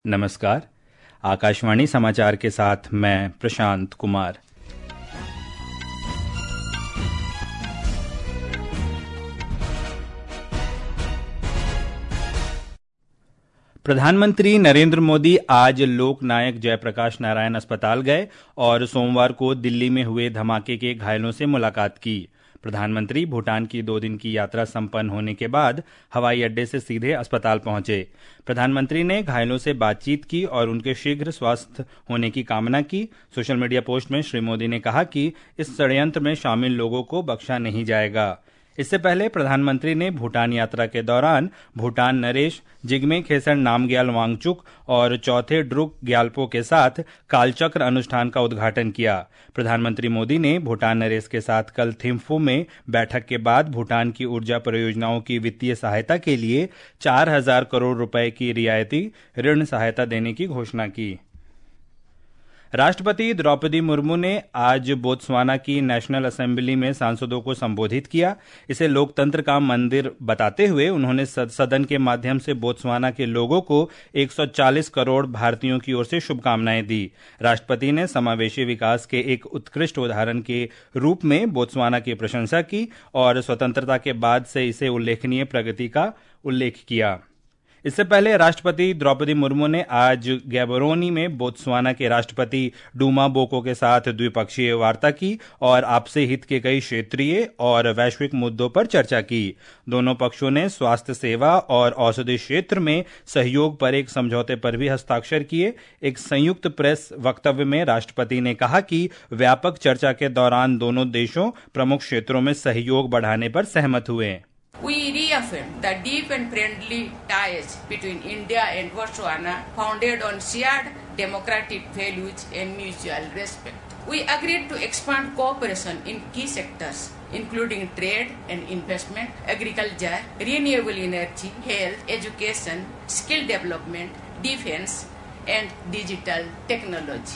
नमस्कार। आकाशवाणी समाचार के साथ मैं प्रशांत कुमार। प्रधानमंत्री नरेंद्र मोदी आज लोकनायक जयप्रकाश नारायण अस्पताल गए और सोमवार को दिल्ली में हुए धमाके के घायलों से मुलाकात की। प्रधानमंत्री भूटान की 2 दिन की यात्रा संपन्न होने के बाद हवाई अड्डे से सीधे अस्पताल पहुंचे। प्रधानमंत्री ने घायलों से बातचीत की और उनके शीघ्र स्वस्थ होने की कामना की। सोशल मीडिया पोस्ट में श्री मोदी ने कहा कि इस षड्यंत्र में शामिल लोगों को बख्शा नहीं जाएगा। इससे पहले प्रधानमंत्री ने भूटान यात्रा के दौरान भूटान नरेश जिग्मे खेसर नामग्याल वांगचुक और चौथे ड्रुक ग्याल्पो के साथ कालचक्र अनुष्ठान का उद्घाटन किया। प्रधानमंत्री मोदी ने भूटान नरेश के साथ कल थिम्फू में बैठक के बाद भूटान की ऊर्जा परियोजनाओं की वित्तीय सहायता के लिए 4,000 करोड़ रुपए की रियायती ऋण सहायता देने की घोषणा की। राष्ट्रपति द्रौपदी मुर्मू ने आज बोत्सवाना की नेशनल असेंबली में सांसदों को संबोधित किया। इसे लोकतंत्र का मंदिर बताते हुए उन्होंने सदन के माध्यम से बोत्सवाना के लोगों को 140 करोड़ भारतीयों की ओर से शुभकामनाएं दी। राष्ट्रपति ने समावेशी विकास के एक उत्कृष्ट उदाहरण के रूप में बोत्सवाना की प्रशंसा की और स्वतंत्रता के बाद से इसे उल्लेखनीय प्रगति का उल्लेख किया। इससे पहले राष्ट्रपति द्रौपदी मुर्मू ने आज गैबोरोनी में बोत्सवाना के राष्ट्रपति डूमा बोको के साथ द्विपक्षीय वार्ता की और आपसी हित के कई क्षेत्रीय और वैश्विक मुद्दों पर चर्चा की। दोनों पक्षों ने स्वास्थ्य सेवा और औषधि क्षेत्र में सहयोग पर एक समझौते पर भी हस्ताक्षर किए। एक संयुक्त प्रेस वक्तव्य में राष्ट्रपति ने कहा कि व्यापक चर्चा के दौरान दोनों देशों प्रमुख क्षेत्रों में सहयोग बढ़ाने पर सहमत हुए। We reaffirm the deep and friendly ties between India and Botswana founded on shared democratic values and mutual respect. We agreed to expand cooperation in key sectors, including trade and investment, agriculture, renewable energy, health, education, skill development, defense, and digital technology.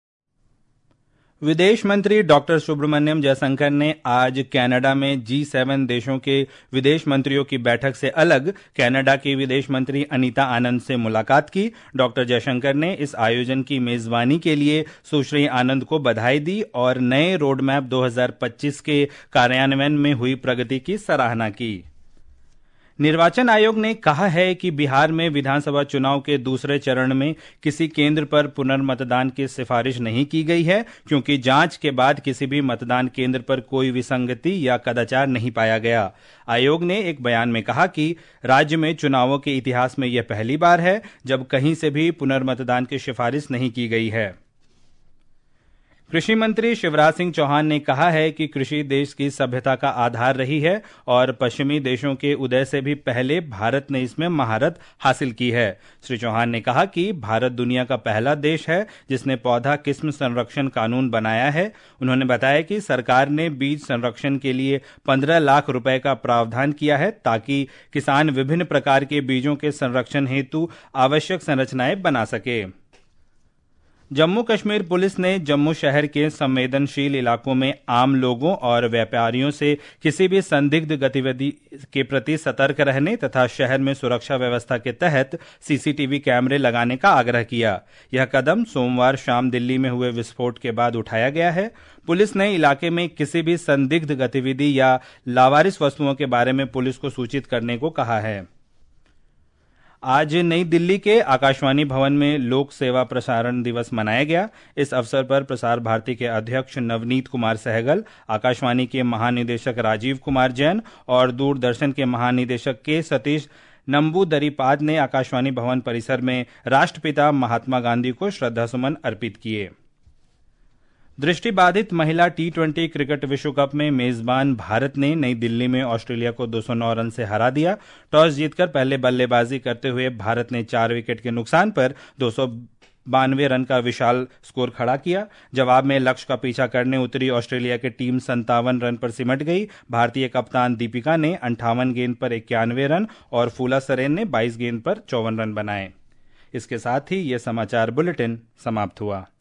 विदेश मंत्री doctor Subramaniam Jaishankar ने आज Canada में G7 देशों के विदेश मंत्रियों की बैठक से अलग कनाडा की विदेश मंत्री अनीता आनंद से मुलाकात की। डॉक्टर जयशंकर ने इस आयोजन की मेजबानी के लिए सुश्री आनंद को बधाई दी और नए रोड मैप 2025 के कार्यान्वयन में हुई प्रगति की सराहना की। निर्वाचन आयोग ने कहा है कि बिहार में विधानसभा चुनाव के दूसरे चरण में किसी केंद्र पर पुनर्मतदान की सिफारिश नहीं की गई है, क्योंकि जांच के बाद किसी भी मतदान केंद्र पर कोई विसंगति या कदाचार नहीं पाया गया। आयोग ने एक बयान में कहा कि राज्य में चुनावों के इतिहास में यह पहली बार है जब कहीं से भी पुनर्मतदान की सिफारिश नहीं की गई है। कृषि मंत्री शिवराज सिंह चौहान ने कहा है कि कृषि देश की सभ्यता का आधार रही है और पश्चिमी देशों के उदय से भी पहले भारत ने इसमें महारत हासिल की है। श्री चौहान ने कहा कि भारत दुनिया का पहला देश है जिसने पौधा किस्म संरक्षण कानून बनाया है। उन्होंने बताया कि सरकार ने बीज संरक्षण के लिए 15 लाख रुपए का प्रावधान किया है ताकि किसान विभिन्न प्रकार के बीजों के संरक्षण हेतु आवश्यक संरचनाएं बना सके। जम्मू कश्मीर पुलिस ने जम्मू शहर के संवेदनशील इलाकों में आम लोगों और व्यापारियों से किसी भी संदिग्ध गतिविधि के प्रति सतर्क रहने तथा शहर में सुरक्षा व्यवस्था के तहत सीसीटीवी कैमरे लगाने का आग्रह किया। यह कदम सोमवार शाम दिल्ली में हुए विस्फोट के बाद उठाया गया है। पुलिस ने इलाके में किसी भी संदिग्ध गतिविधि या लावारिस वस्तुओं के बारे में पुलिस को सूचित करने को कहा है। आज नई दिल्ली के आकाशवाणी भवन में लोक सेवा प्रसारण दिवस मनाया गया। इस अवसर पर प्रसार भारती के अध्यक्ष नवनीत कुमार सहगल, आकाशवाणी के महानिदेशक राजीव कुमार जैन और दूरदर्शन के महानिदेशक के सतीश नंबूदरीपाद ने आकाशवाणी भवन परिसर में राष्ट्रपिता महात्मा गांधी को श्रद्धासुमन अर्पित किए। दृष्टिबाधित महिला T20 क्रिकेट विश्व कप में मेजबान भारत ने नई दिल्ली में ऑस्ट्रेलिया को 209 रन से हरा दिया। टॉस जीतकर पहले बल्लेबाजी करते हुए भारत ने 4 विकेट के नुकसान पर 292 रन का विशाल स्कोर खड़ा किया। जवाब में लक्ष्य का पीछा करने उतरी ऑस्ट्रेलिया की टीम 57 रन पर सिमट गई। भारतीय कप्तान दीपिका ने 58 गेंद पर 91 रन और फूला सरेन ने 22 गेंद पर 54 रन बनाए। इसके साथ ही यह समाचार बुलेटिन समाप्त हुआ।